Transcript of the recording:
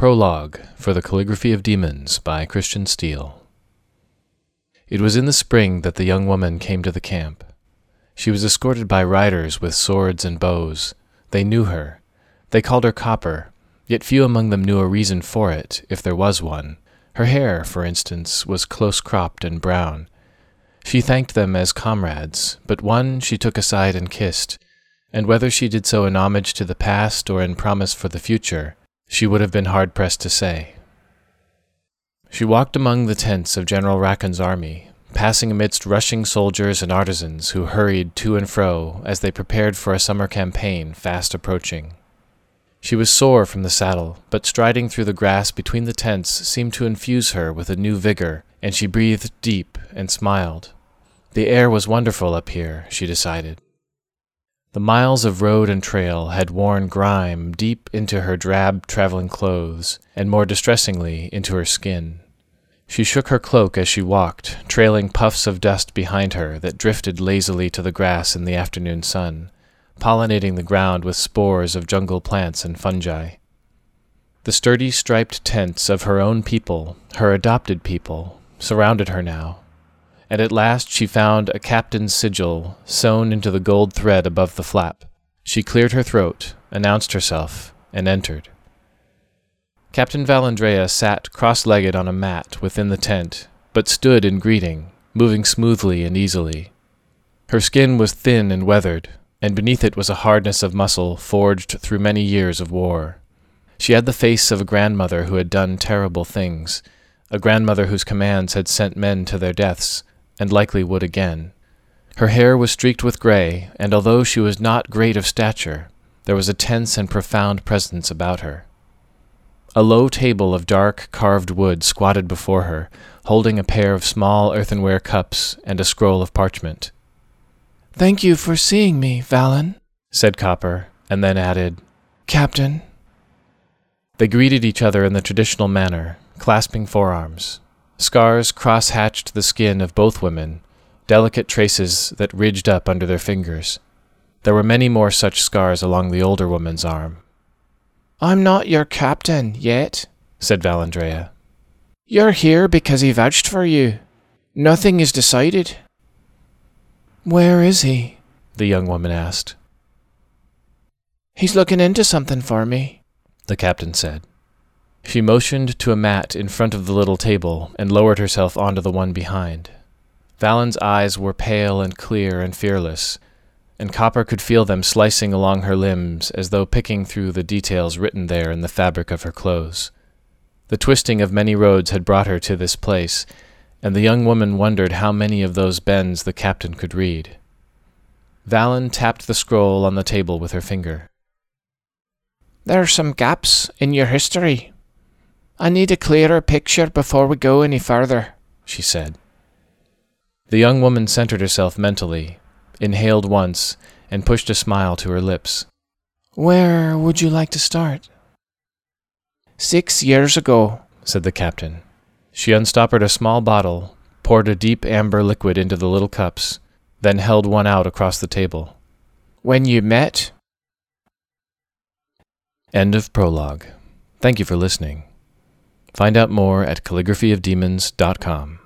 Prologue for the Calligraphy of Demons by Christian Steele. It was in the spring that the young woman came to the camp. She was escorted by riders with swords and bows. They knew her. They called her Copper, yet few among them knew a reason for it, if there was one. Her hair, for instance, was close-cropped and brown. She thanked them as comrades, but one she took aside and kissed, and whether she did so in homage to the past or in promise for the future, she would have been hard-pressed to say. She walked among the tents of General Racken's army, passing amidst rushing soldiers and artisans who hurried to and fro as they prepared for a summer campaign fast approaching. She was sore from the saddle, but striding through the grass between the tents seemed to infuse her with a new vigor, and she breathed deep and smiled. The air was wonderful up here, she decided. The miles of road and trail had worn grime deep into her drab traveling clothes, and more distressingly into her skin. She shook her cloak as she walked, trailing puffs of dust behind her that drifted lazily to the grass in the afternoon sun, pollinating the ground with spores of jungle plants and fungi. The sturdy striped tents of her own people, her adopted people, surrounded her now, and at last she found a captain's sigil sewn into the gold thread above the flap. She cleared her throat, announced herself, and entered. Captain Valandrea sat cross-legged on a mat within the tent, but stood in greeting, moving smoothly and easily. Her skin was thin and weathered, and beneath it was a hardness of muscle forged through many years of war. She had the face of a grandmother who had done terrible things, a grandmother whose commands had sent men to their deaths, and likely would again. Her hair was streaked with gray, and although she was not great of stature, there was a tense and profound presence about her. A low table of dark carved wood squatted before her, holding a pair of small earthenware cups and a scroll of parchment. "Thank you for seeing me, Valen," said Copper, and then added, "Captain." They greeted each other in the traditional manner, clasping forearms. Scars cross-hatched the skin of both women, delicate traces that ridged up under their fingers. There were many more such scars along the older woman's arm. "I'm not your captain, yet," said Valandrea. "You're here because he vouched for you. Nothing is decided." "Where is he?" the young woman asked. "He's looking into something for me," the captain said. She motioned to a mat in front of the little table and lowered herself onto the one behind. Valen's eyes were pale and clear and fearless, and Copper could feel them slicing along her limbs as though picking through the details written there in the fabric of her clothes. The twisting of many roads had brought her to this place, and the young woman wondered how many of those bends the captain could read. Valen tapped the scroll on the table with her finger. "There are some gaps in your history. I need a clearer picture before we go any further," she said. The young woman centered herself mentally, inhaled once, and pushed a smile to her lips. "Where would you like to start?" 6 years ago, said the captain. She unstoppered a small bottle, poured a deep amber liquid into the little cups, then held one out across the table. "When you met." End of prologue. Thank you for listening. Find out more at calligraphyofdemons.com.